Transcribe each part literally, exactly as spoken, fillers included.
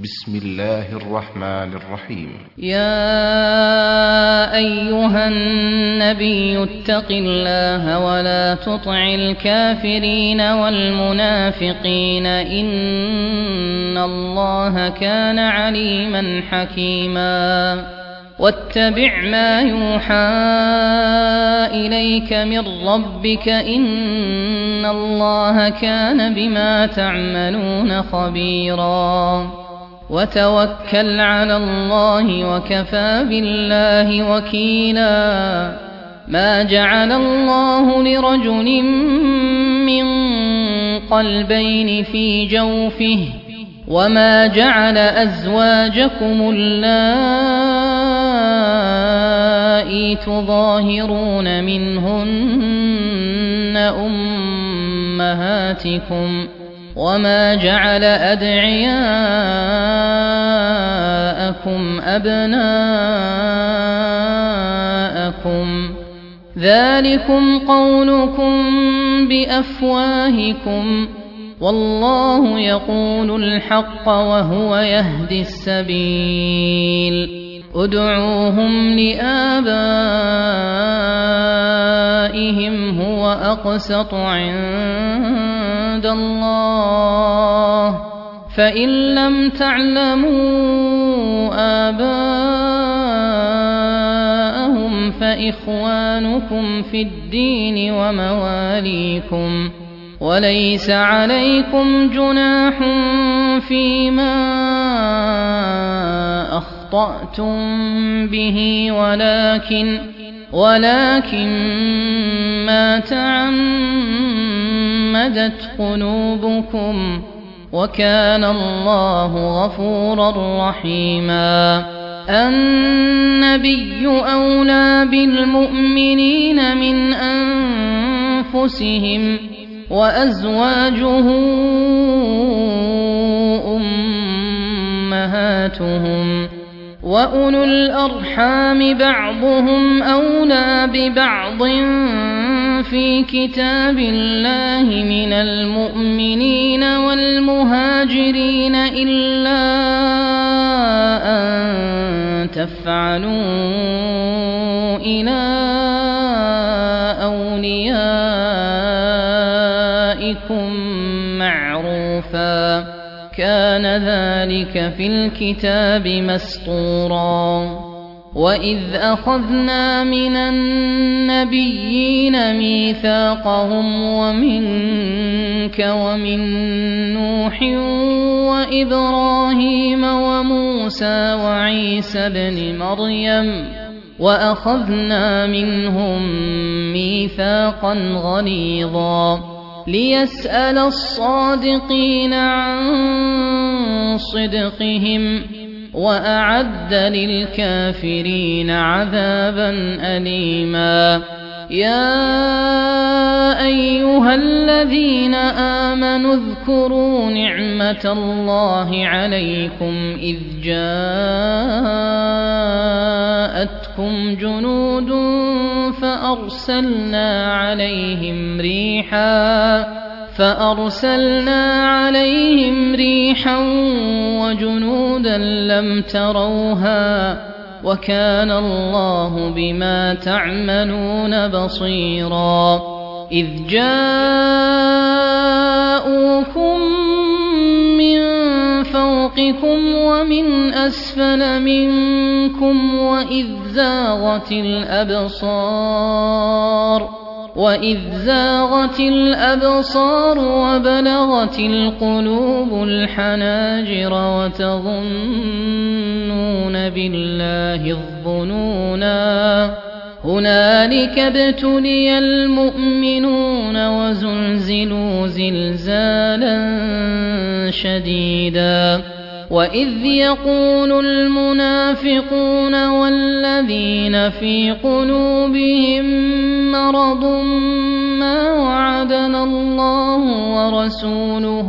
بسم الله الرحمن الرحيم. يا أيها النبي اتق الله ولا تطع الكافرين والمنافقين إن الله كان عليما حكيما. واتبع ما يوحى إليك من ربك إن الله كان بما تعملون خبيرا. وتوكل على الله وكفى بالله وكيلا. ما جعل الله لرجل من قلبين في جوفه وما جعل أزواجكم اللائي تظاهرون منهن أمهاتكم وما جعل أدعياءكم أبناءكم ذلكم قولكم بأفواهكم والله يقول الحق وهو يهدي السبيل. ادعوهم لآبائهم هو أقسط عند الله فإن لم تعلموا آباءهم فإخوانكم في الدين ومواليكم وليس عليكم جناح فيما أخطأتم به ولكن ولكن ما تعمدت قلوبكم وكان الله غفورا رحيما. النبي أولى بالمؤمنين من أنفسهم وأزواجه أمهاتهم وأولو الأرحام بعضهم أولى ببعض في كتاب الله من المؤمنين والمهاجرين إلا أن تفعلوا إلى أوليائكم معروفا كان ذلك في الكتاب مسطورا. وإذ أخذنا من النبيين ميثاقهم ومنك ومن نوح وإبراهيم وموسى وعيسى ابن مريم وأخذنا منهم ميثاقا غليظا ليسأل الصادقين عن صدقهم وأعد للكافرين عذابا أليما. يا أيها الذين آمنوا اذكروا نعمة الله عليكم إذ جاءتكم جنود فأرسلنا عليهم ريحا فأرسلنا عليهم ريحا وجنودا لم تروها وكان الله بما تعملون بصيرا. إذ جاءوكم من فوقكم ومن أسفل منكم وإذ زاغت الأبصار وإذ زاغت الأبصار وبلغت القلوب الحناجر وتظنون بالله الظنونا هنالك ابتلي المؤمنون وزلزلوا زلزالا شديدا. وإذ يقول المنافقون والذين في قلوبهم مرض ما وعدنا الله ورسوله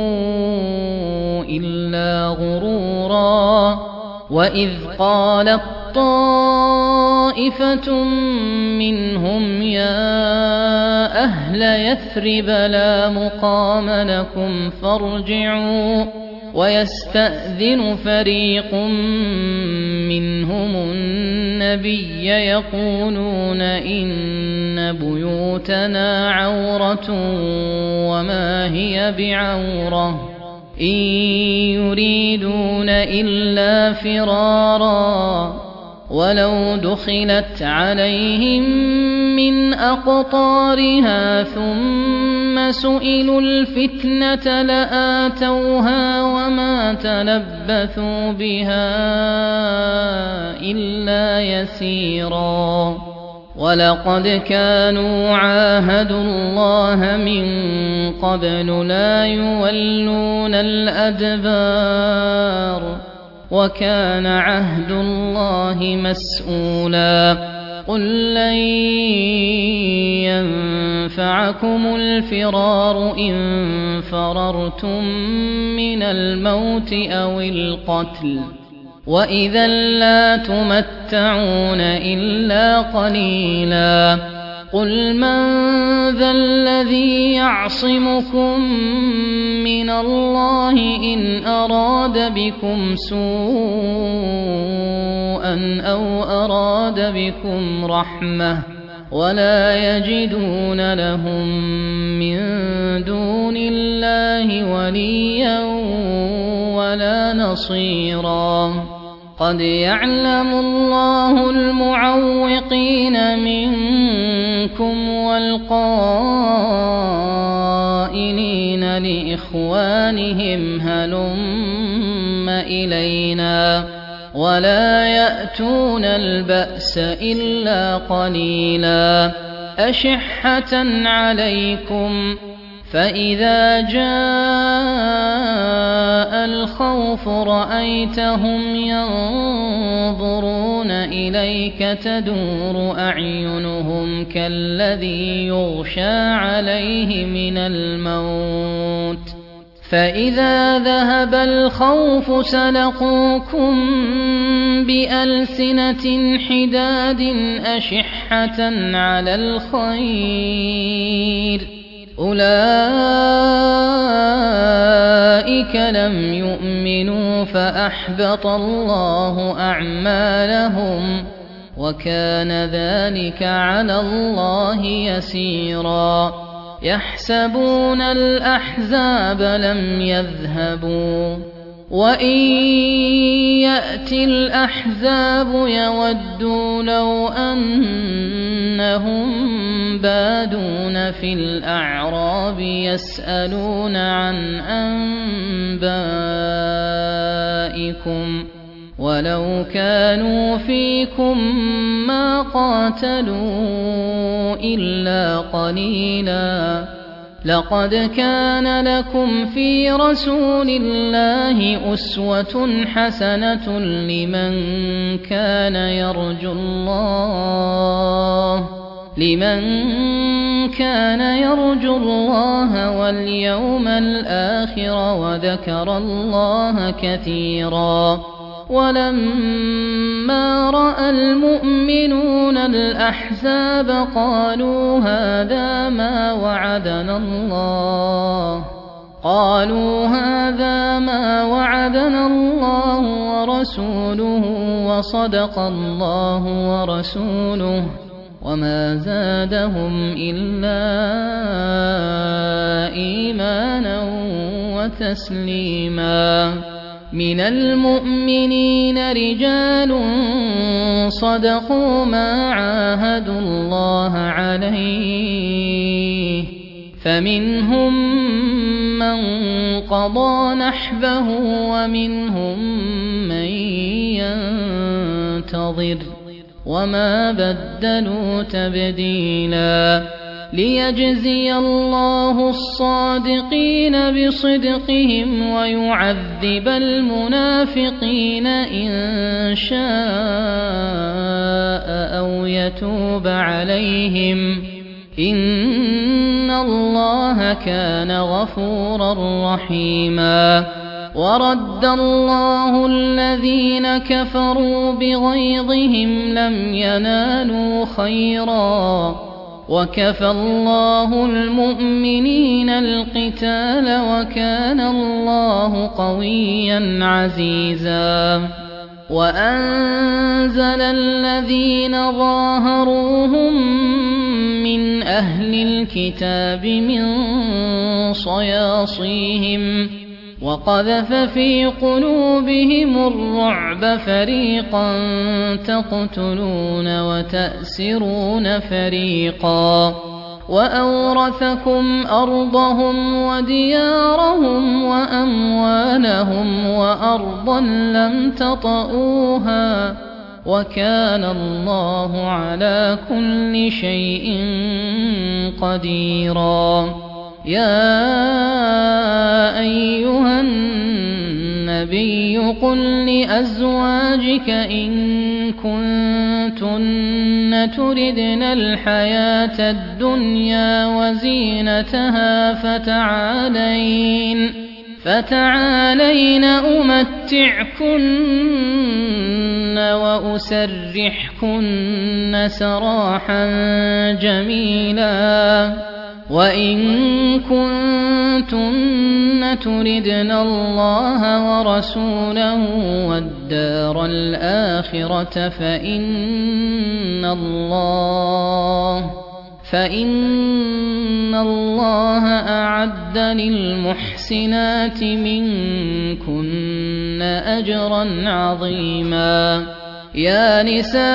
إلا غرورا. وإذ قالت طائفة منهم يا أهل يثرب لا مقام لكم فارجعوا ويستأذن فريق منهم النبي يقولون إن بيوتنا عورة وما هي بعورة إن يريدون إلا فرارا ولو دخلت عليهم من أقطارها ثم سئلوا الفتنة لآتوها وما تلبثوا بها إلا يسيرا ولقد كانوا عاهدوا الله من قبل لا يولون الأدبار وكان عهد الله مسؤولا قل لن ينفعكم الفرار إن فررتم من الموت أو القتل وإذا لا تمتعون إلا قليلا قل من ذا الذي يعصمكم من الله إن أراد بكم سوءا أو أراد بكم رحمة ولا يجدون لهم من دون الله وليا ولا نصيرا قد يعلم الله المعوقين منكم والقائلين لإخوانهم هلم إلينا ولا يأتون البأس إلا قليلا أشحة عليكم فإذا جاء الخوف رأيتهم ينظرون إليك تدور أعينهم كالذي يغشى عليه من الموت فإذا ذهب الخوف سلقوكم بألسنة حداد أشحة على الخير أولئك لم يؤمنوا فأحبط الله أعمالهم وكان ذلك على الله يسيرا يحسبون الأحزاب لم يذهبوا وإن يأتي الأحزاب يودوا لو أنهم بادون في الأعراب يسألون عن أنبائكم ولو كانوا فيكم ما قاتلوا إلا قليلا لقد كان لكم في رسول الله أسوة حسنة لمن كان يرجو الله لمن كان يرجو الله واليوم الآخر وذكر الله كثيرا ولما رأى المؤمنون الأحزاب قالوا هذا ما وعدنا الله قالوا هذا ما وعدنا الله ورسوله وصدق الله ورسوله وما زادهم إلا إيمانا وتسليما من المؤمنين رجال صدقوا ما عاهدوا الله عليه فمنهم من قضى نحبه ومنهم من ينتظر وما بدلوا تبديلا ليجزي الله الصادقين بصدقهم ويعذب المنافقين إن شاء أو يتوب عليهم إن الله كان غفورا رحيما ورد الله الذين كفروا بغيظهم لم ينالوا خيرا وكفى الله المؤمنين القتال وكان الله قويا عزيزا وأنزل الذين ظاهروهم من أهل الكتاب من صياصيهم وقذف في قلوبهم الرعب فريقا تقتلون وتأسرون فريقا وأورثكم أرضهم وديارهم وأموالهم وأرضا لم تطئوها وكان الله على كل شيء قديرا يا أيها النبي قل لأزواجك إن كنتن تردن الحياة الدنيا وزينتها فتعالين فتعالين أمتعكن وأسرحكن سراحا جميلا وإن كنتن تردن الله ورسوله والدار الآخرة فإن الله فإن الله أعد للمحسنات منكن أجرا عظيما يا نساء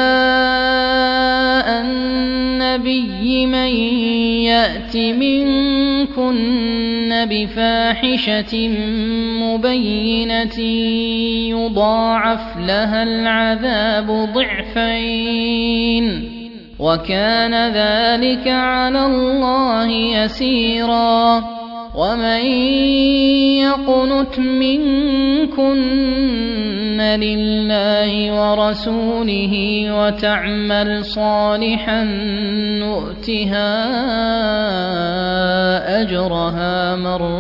النبي من يأت منكن بفاحشة مبينة يضاعف لها العذاب ضعفين وكان ذلك على الله يسيرا ومن يقنت منكن لله ورسوله وتعمل صالحا نؤتها أجرها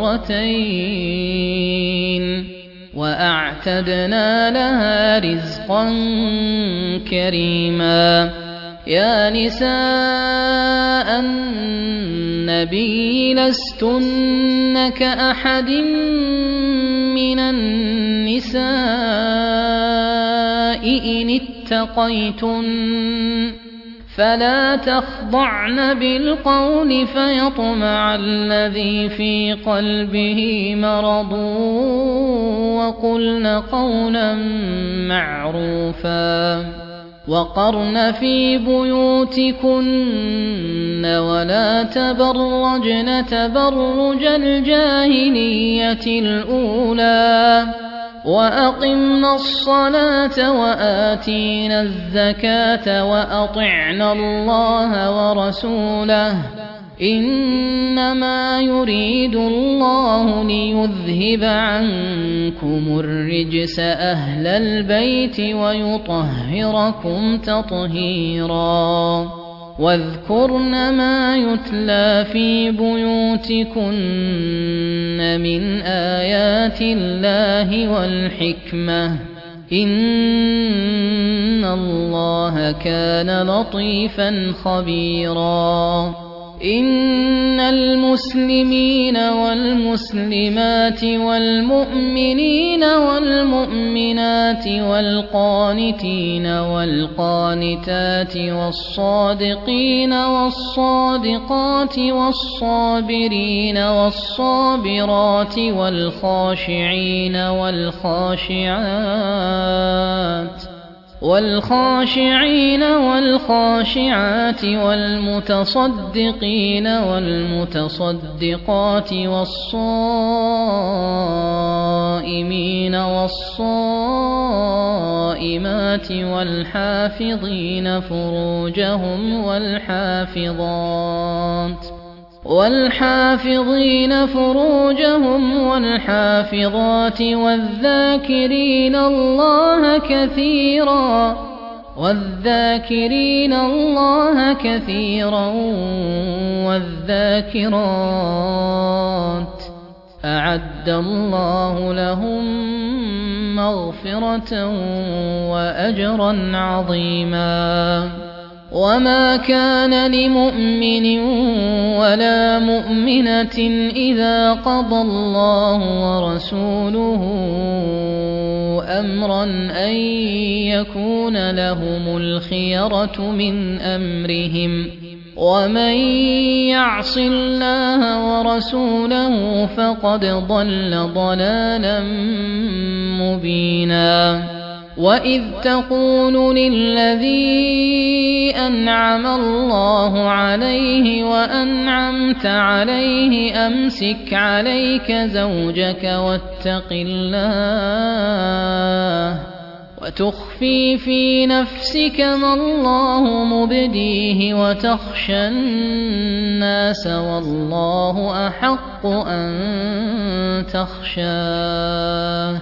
مرتين وأعتدنا لها رزقا كريما يا نساء النبي لستن كأحد من النساء إن اتقيتن فلا تخضعن بالقول فيطمع الذي في قلبه مرض وقلن قولا معروفا وقرن في بيوتكن ولا تبرجن تبرج الجاهلية الأولى وأقمنا الصلاة وآتينا الزكاة وأطعنا الله ورسوله إنما يريد الله ليذهب عنكم الرجس أهل البيت ويطهركم تطهيرا واذكرن ما يتلى في بيوتكن من آيات الله والحكمة إن الله كان لطيفا خبيرا إن المسلمين والمسلمات والمؤمنين والمؤمنات والقانتين والقانتات والصادقين والصادقات والصابرين والصابرات والخاشعين والخاشعات والخاشعين والخاشعات والمتصدقين والمتصدقات والصائمين والصائمات والحافظين فروجهم والحافظات والحافظين فروجهم والحافظات والذاكرين الله كثيرا والذاكرين الله كثيرا والذاكرات أعد الله لهم مغفرة وأجرا عظيما وما كان لمؤمن ولا مؤمنة إذا قضى الله ورسوله أمرا أن يكون لهم الخيرة من أمرهم ومن يعص الله ورسوله فقد ضل ضلالا مبينا وإذ تقول للذي أنعم الله عليه وأنعمت عليه أمسك عليك زوجك واتق الله وتخفي في نفسك ما الله مبديه وتخشى الناس والله أحق أن تخشاه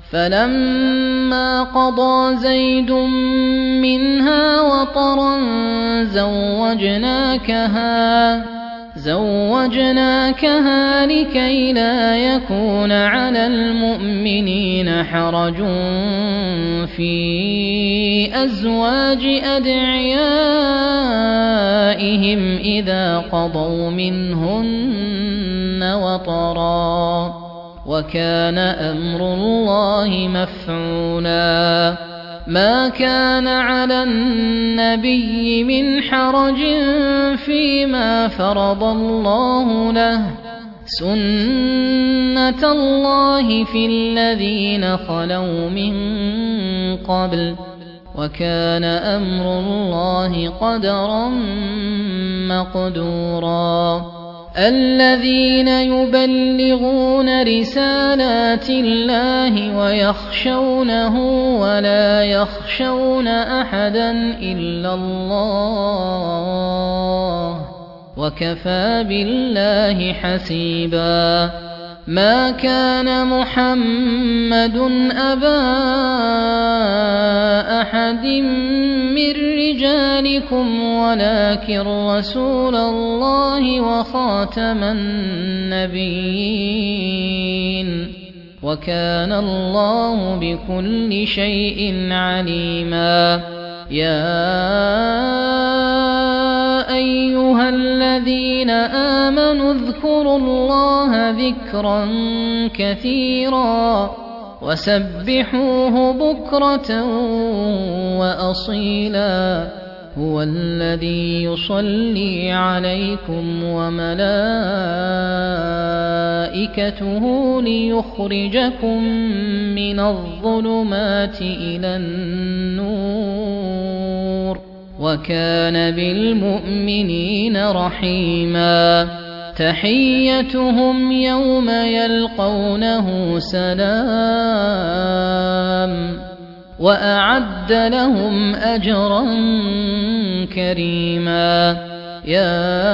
فلما قضى زيد منها وطرا زوجناكها زوجناكها لكي لا يكون على المؤمنين حرج في أزواج أدعيائهم إذا قضوا منهن وطرا وكان أمر الله مفعولا ما كان على النبي من حرج فيما فرض الله له سنة الله في الذين خلوا من قبل وكان أمر الله قدرا مقدورا الذين يبلغون رسالات الله ويخشونه ولا يخشون أحدا إلا الله وكفى بالله حسيبا ما كان محمد أبا أحد من رجالكم ولكن رسول الله وخاتم النبيين وكان الله بكل شيء عليما يا أيها الذين آمنوا اذكروا الله ذكرا كثيرا وسبحوه بكرة وأصيلا هو الذي يصلي عليكم وملائكته ليخرجكم من الظلمات إلى النور وكان بالمؤمنين رحيما تحيتهم يوم يلقونه سلام وأعد لهم أجرا كريما يا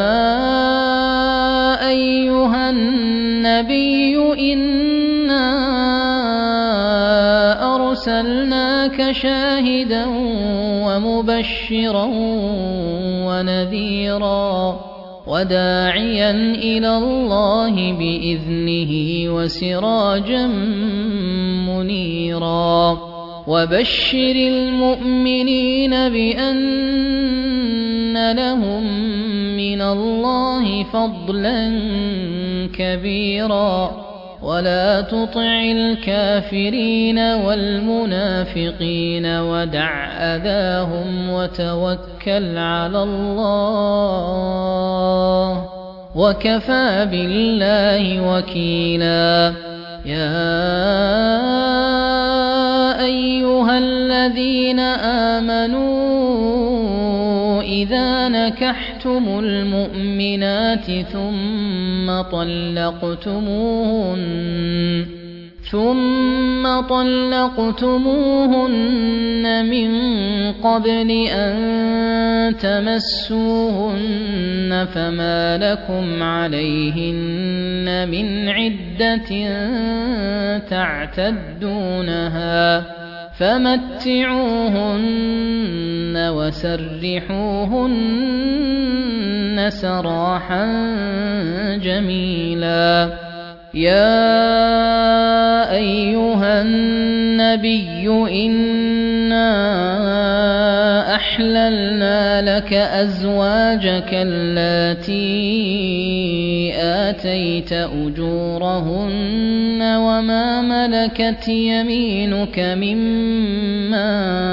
أيها النبي إنا أرسلناك شاهدا ومبشرا ونذيرا وداعيا إلى الله بإذنه وسراجا منيرا وبشر المؤمنين بأن لهم من الله فضلا كبيرا ولا تطع الكافرين والمنافقين ودع أذاهم وتوكل على الله وكفى بالله وكيلا يا أيها الذين آمنوا إذا نكحتم المؤمنات ثم طلقتموهن ثم طلقتموهن من قبل أن تمسوهن فما لكم عليهن من عدة تعتدونها فمتعوهن وسرحوهن سراحا جميلا يا أيها النبي إنا أحللنا لك أزواجك اللاتي آتيت أجورهن وما ملكت يمينك مما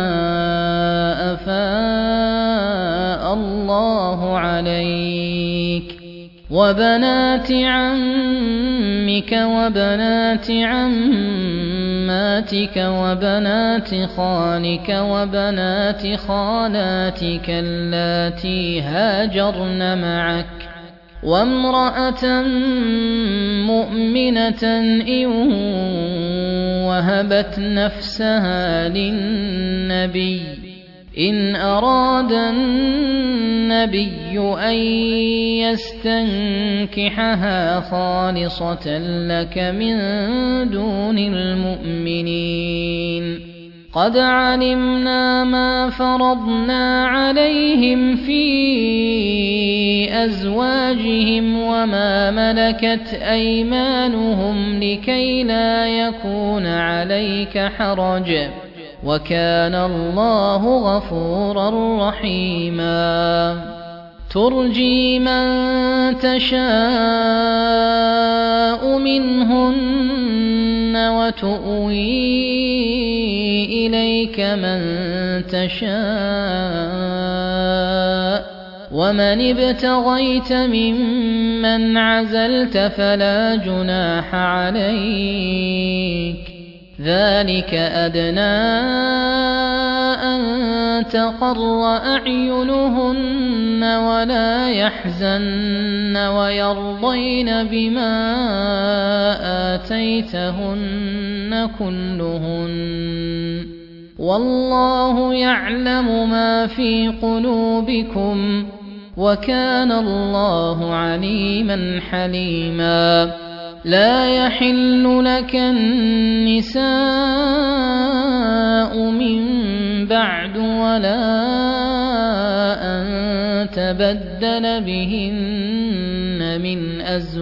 أفاء الله عليك وبنات عمك وبنات عماتك وبنات خالك وبنات خالاتك اللاتي هاجرن معك وامرأة مؤمنة إن وهبت نفسها للنبي إن أراد النبي أن يستنكحها خالصة لك من دون المؤمنين قد علمنا ما فرضنا عليهم في أزواجهم وما ملكت أيمانهم لكي لا يكون عليك حرج وكان الله غفورا رحيما ترجي من تشاء منهن وتؤوي إليك من تشاء ومن ابتغيت ممن عزلت فلا جناح عليك ذلك أدنى أن تقر أعينهن ولا يحزن ويرضين بما آتيتهن كلهن والله يعلم ما في قلوبكم وكان الله عليما حليما لا يحل لك النساء من بعد ولا أن تبدل بهن من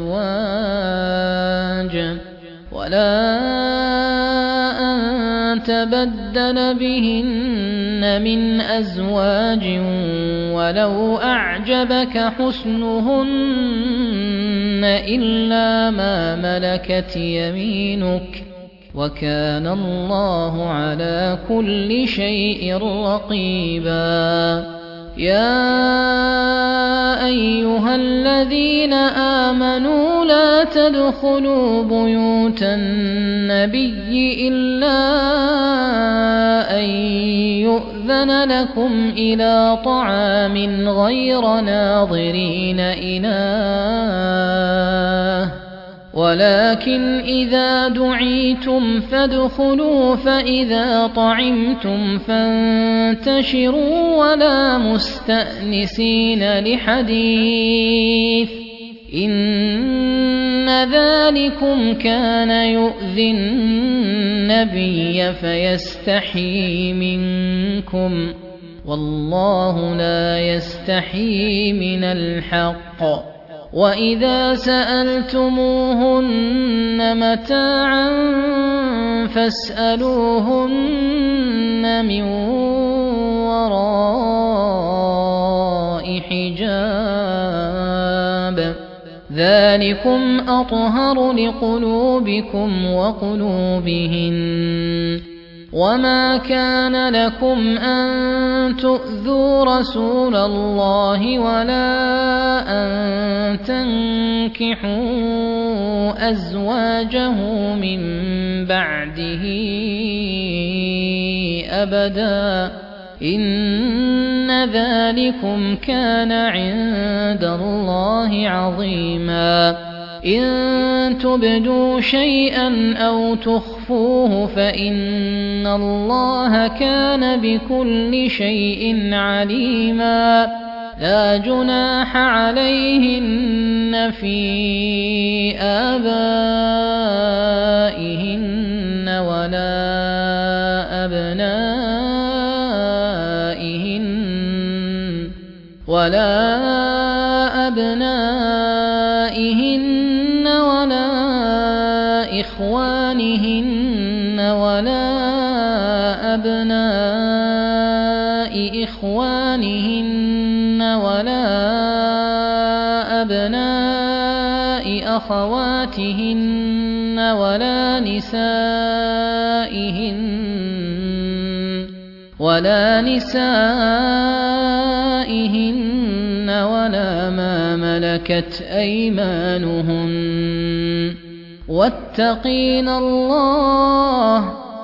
أزواج ولا أن تبدل بهن من أزواج ولو أعجبك حسنهن إلا ما ملكت يمينك وكان الله على كل شيء رقيبا يا أيها الذين آمنوا لا تدخلوا بيوت النبي إلا أن يؤذن لكم إلى طعام غير ناظرين إناه ولكن إذا دعيتم فادخلوا فإذا طعمتم فانتشروا ولا مستأنسين لحديث إن ذلكم كان يؤذي النبي فيستحيي منكم والله لا يستحيي من الحق وإذا سألتموهن متاعا فاسألوهن من وراء حجاب ذلكم أطهر لقلوبكم وقلوبهن وما كان لكم أن تؤذوا رسول الله ولا أن تنكحوا أزواجه من بعده أبدا إن ذلكم كان عند الله عظيما إن تبدوا شيئا أو تخفوه فإن الله كان بكل شيء عليما لا جناح عليهن في آبائهن ولا أبنائهن ولا أبنائهن ولا إخوانهن ولا أبناء إخوانهن ولا أبناء أخواتهن ولا نسائهن ولا نسائهن ولا ما ملكت أيمانهن واتقين الله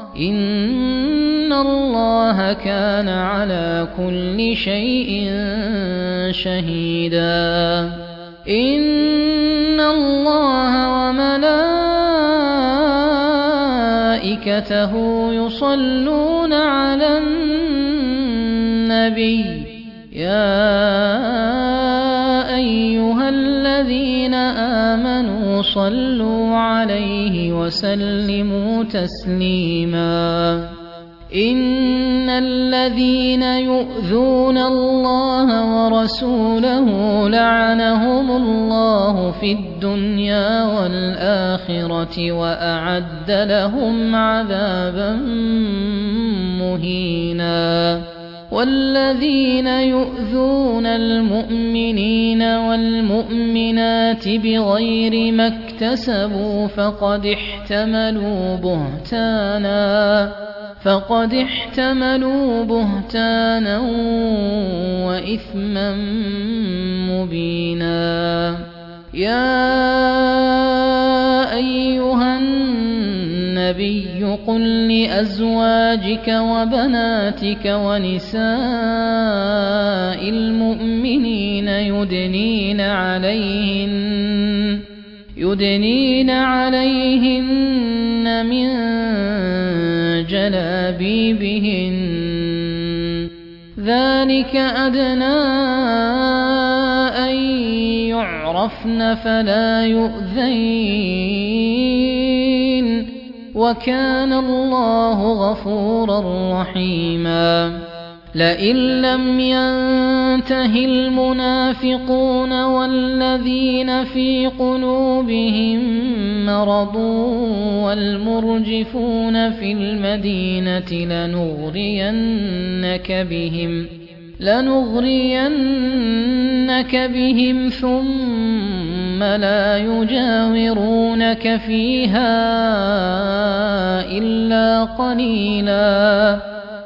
إن الله كان على كل شيء شهيدا إن الله وملائكته يصلون على النبي يا أيها الذين آمنوا صلوا عليه وسلموا تسليما إن الذين يؤذون الله ورسوله لعنهم الله في الدنيا والآخرة وأعد لهم عذابا مهينا والذين يؤذون المؤمنين والمؤمنات بغير ما اكتسبوا فقد احتملوا بهتانا فقد احتملوا بهتانا وإثما مبينا يا أيها النبي قل لأزواجك وبناتك ونساء المؤمنين يدنين عليهن يدنين عليهن من جلابيبهن ذلك أدنى أن يعرفن فلا يؤذين وكان الله غفورا رحيما لئن لم ينته المنافقون والذين في قلوبهم مرض والمرجفون في المدينة لنغرينك بهم لنغرينك بهم ثم لا يجاورونك فيها إلا قليلا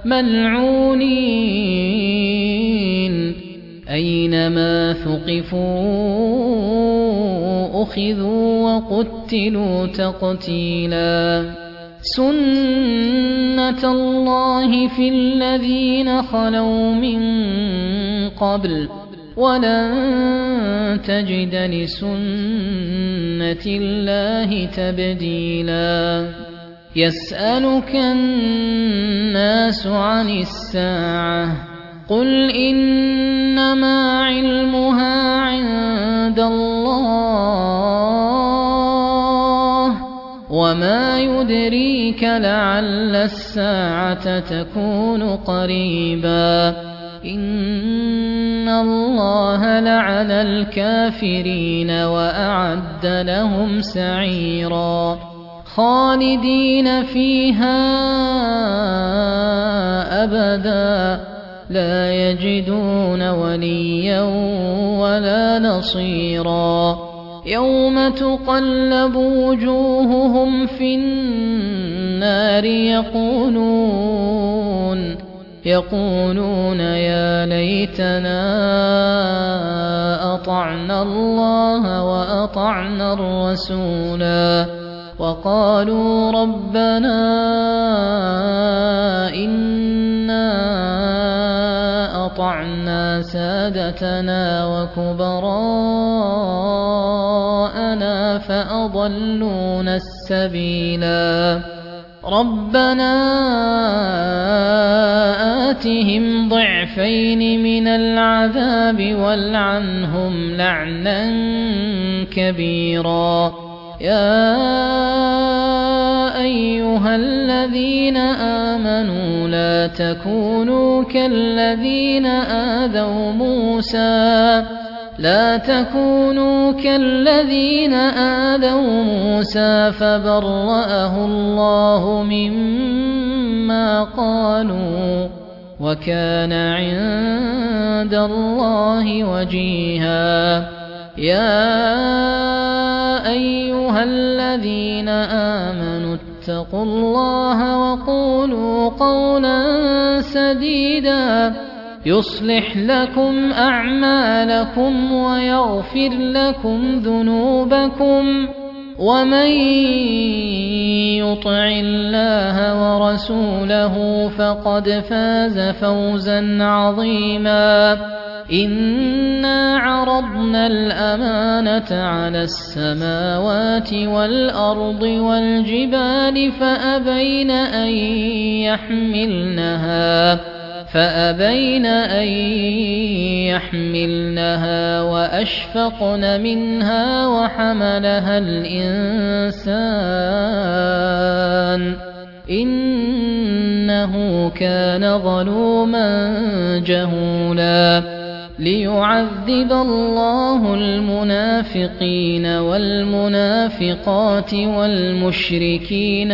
ملعونين أينما ثقفوا أخذوا وقتلوا تقتيلا سنة الله في الذين خلوا من قبل ولن تجد لسنة الله تبديلا يسألك الناس عن الساعة قل إنما علمها عند الله وما يدريك لعل الساعة تكون قريبا إن الله لعن الكافرين وأعد لهم سعيرا خالدين فيها أبدا لا يجدون وليا ولا نصيرا يوم تقلب وجوههم في النار يقولون يقولون يا ليتنا أطعنا الله وأطعنا الرسولا وقالوا ربنا إنا أطعنا سادتنا وكبراءنا فأضلونا السبيلا ربنا آتهم ضعفين من العذاب والعنهم لعنا كبيرا يا أيها الذين آمنوا لا تكونوا كالذين آذوا موسى لا تكونوا كالذين آذوا موسى فبرأه الله مما قالوا وكان عند الله وجيها يا أيها الذين آمنوا اتقوا الله وقولوا قولا سديدا يصلح لكم أعمالكم ويغفر لكم ذنوبكم ومن يطع الله ورسوله فقد فاز فوزا عظيما إنا عرضنا الأمانة على السماوات والأرض والجبال فأبين أن يحملنها فأبين أن يحملنها وأشفقن منها وحملها الإنسان إنه كان ظلوما جهولا ليعذب الله المنافقين والمنافقات والمشركين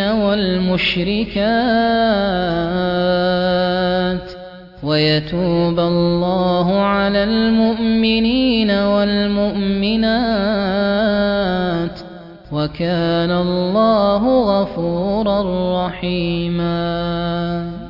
والمشركات ويتوب الله على المؤمنين والمؤمنات وكان الله غفورا رحيما.